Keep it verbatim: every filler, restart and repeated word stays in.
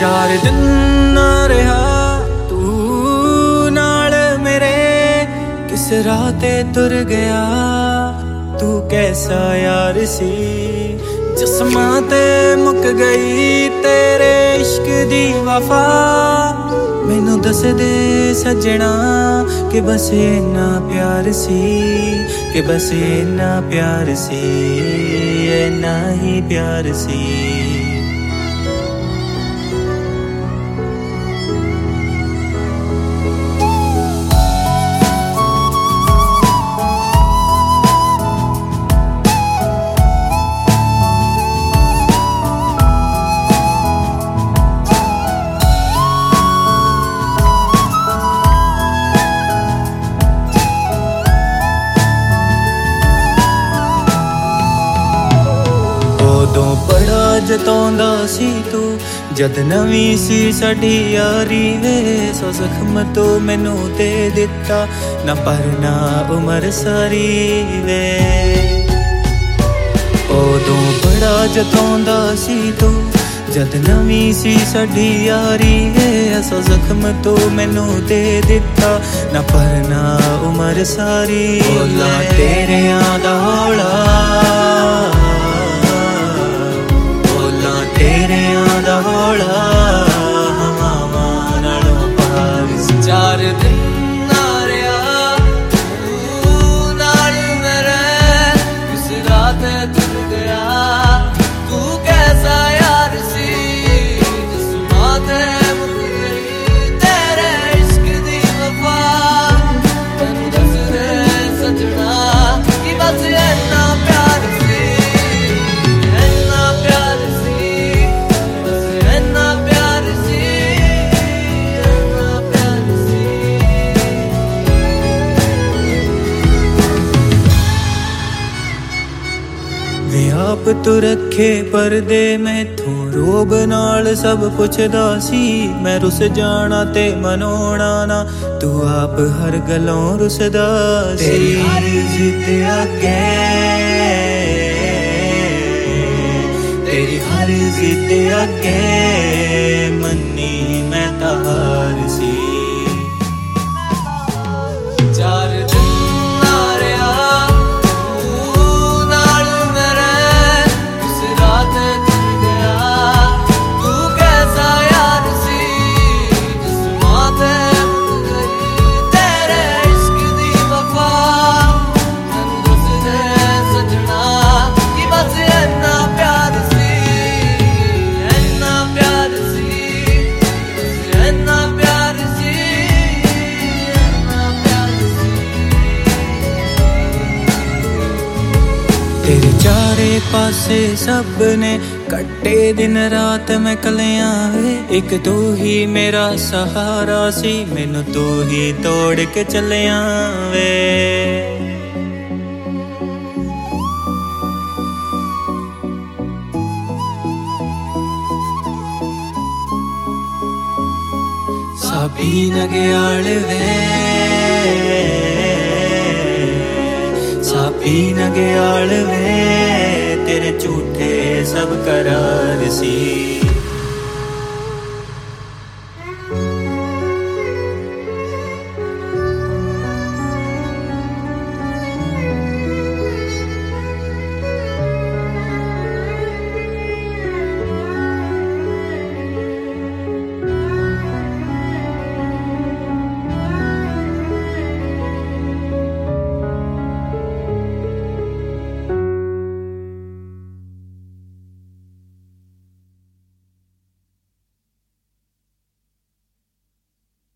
चार दिन ना रहा तू नाल मेरे, किस राह ते तुर गया तू कैसा यार सी। जिस्मां ते मुक गई तेरे इश्क दी वफा, मैनू दस दे सजना कि बस इन्ना प्यार सी, कि बस इन्ना प्यार सी, इन्ना ही प्यार सी। उदों बड़ा जताउंदा सी तू जद नवीं सी साडी यारी वे, सौ जख्म तो मैनू दे दिता ना पर ना उमर सारी वे। उदों बड़ा जताउंदा सी तू जद नवीं सी साडी यारी वे, सौ जख्म तो मैनू दे दिता ना पर ना उमर सारी। बोला तेरे आदा हौला तेरे आदा हौला हवावां नालों पार सी। चार दिन ना रहा तू नाल मेरे, किस रात तुर गया तू कैसा यार सी। जिस्मां ते मुक गई तेरे इश्क दी वफा, तैनू दस दे सजना कि बस इन्ना प्यार सी, इन्ना प्यार सी। आप तू रखे परदे मैथों रोब नाल सब पुछदा सी, मैं रुस जाना ते मनोना ना तू आप हर गलों रुसदा सी। तेरी हर जिद अगे तेरी हर जिद अगे मन्नी मैं तार सी। चार दिन ना रहा तेरे चारे पासे सब ने कट्टे दिन रात मैं कलियां वे, एक तू ही मेरा सहारा सी, मैनू तू ही तोड़ के चलिया वे। साबी नगयाल वे साबी नगयाल वे, तेरे झूठे सब करार सी।